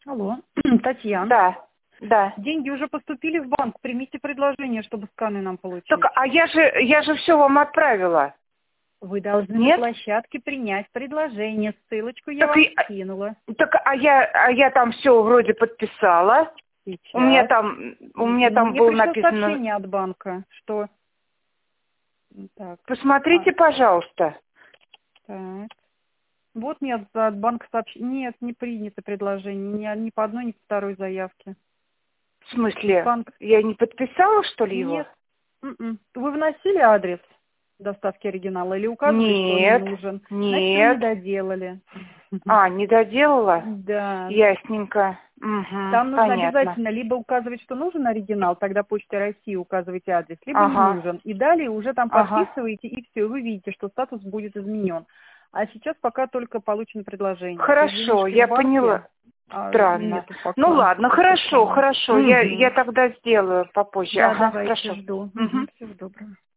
Алло, Татьяна. Да, да. Деньги уже поступили в банк. Примите предложение, чтобы сканы нам получить. Так, а я же все вам отправила. Вы должны Нет? на площадке принять предложение. Ссылочку я Так, вам скинула. так я там все вроде подписала. Сейчас. У меня там Мне было пришло написано. сообщение от банка, что... Так, Посмотрите, пожалуйста. так. Вот мне от банка сообщение. Нет, не принято предложение. Ни по одной, ни по второй заявке. В смысле? Банк... Я не подписала, что ли, его? Нет. Вы вносили адрес доставки оригинала или указывали, что он не нужен? Значит, вы не доделали. Не доделала? Да. Ясненько. Угу, Там нужно понятно. обязательно либо указывать, что нужен оригинал, тогда Почта России указываете адрес, либо не нужен. И далее уже там подписываете, и все, вы видите, что статус будет изменен. А сейчас пока только получено предложение. Хорошо, я поняла. Странно. Ну ладно, хорошо. Я тогда сделаю попозже. Да, Ага, давайте, хорошо. жду. Всего доброго.